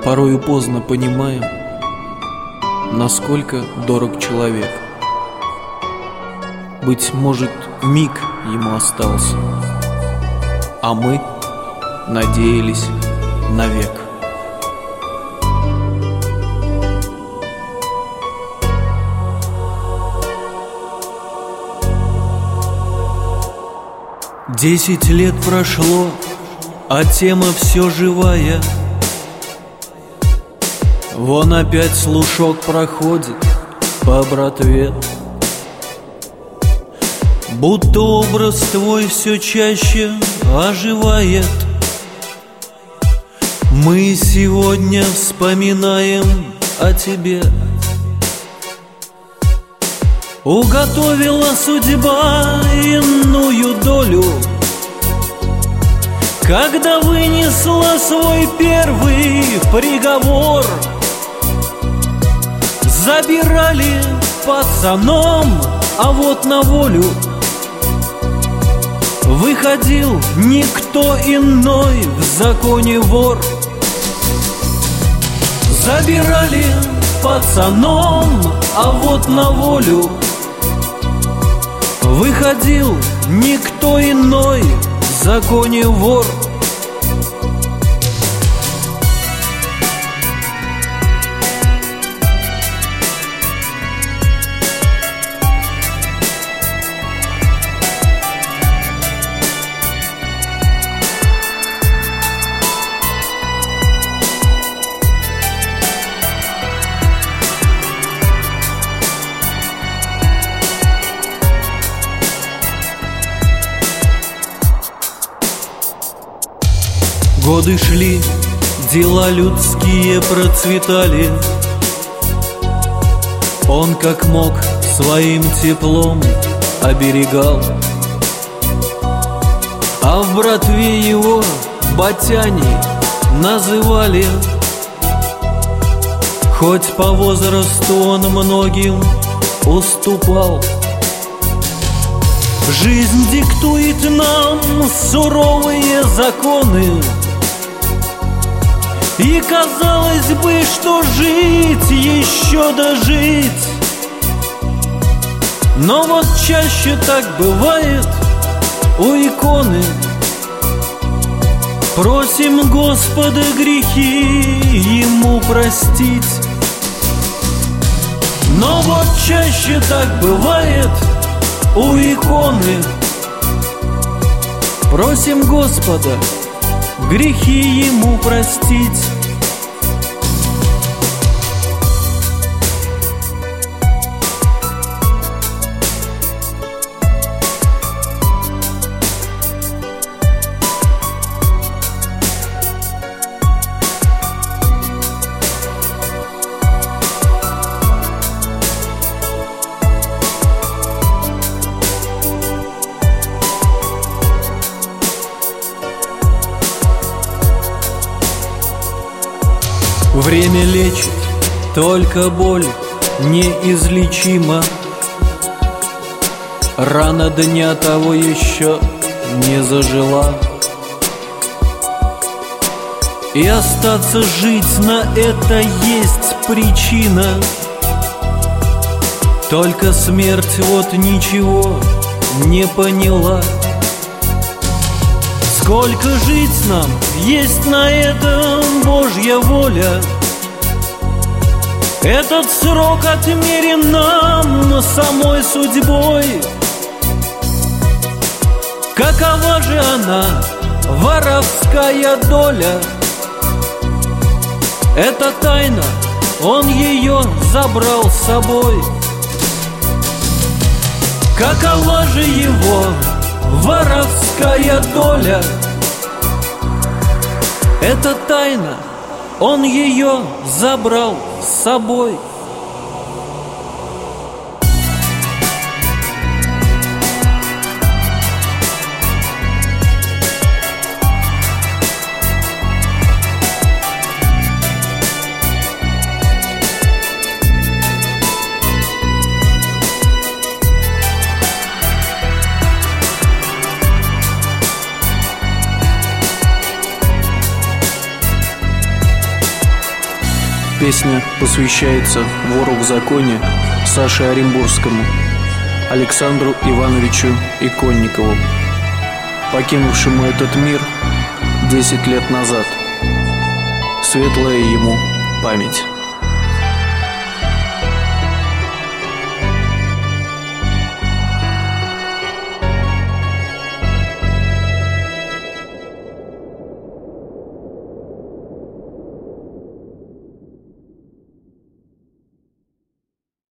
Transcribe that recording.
порою поздно понимаем, насколько дорог человек. Быть может, миг ему остался, а мы надеялись навек. Десять лет прошло, а тема все живая. Вон опять слушок проходит по братве. Будто образ твой все чаще оживает. Мы сегодня вспоминаем о тебе. Уготовила судьба иную долю, когда вынесла свой первый приговор. Забирали пацаном, а вот на волю выходил никто иной, в законе вор. Забирали пацаном, а вот на волю выходил никто иной, в законе вор. Годы шли, дела людские процветали. Он как мог своим теплом оберегал, а в братве его батяней называли. Хоть по возрасту он многим уступал. Жизнь диктует нам суровые законы, и казалось бы, что жить еще дожить. Но вот чаще так бывает у иконы. Просим Господа грехи ему простить. Но вот чаще так бывает у иконы. Просим Господа грехи ему простить. Время лечит, только боль неизлечима. Рана дня того еще не зажила, и остаться жить на это есть причина. Только смерть вот ничего не поняла. Сколько жить нам, есть на этом Божья воля. Этот срок отмерен нам самой судьбой. Какова же она, воровская доля? Это тайна, он ее забрал с собой. Какова же его воровская доля? Это тайна, он ее забрал с собой. Песня посвящается вору в законе Саше Оренбургскому, Александру Ивановичу Иконникову, покинувшему этот мир 10 лет назад. Светлая ему память.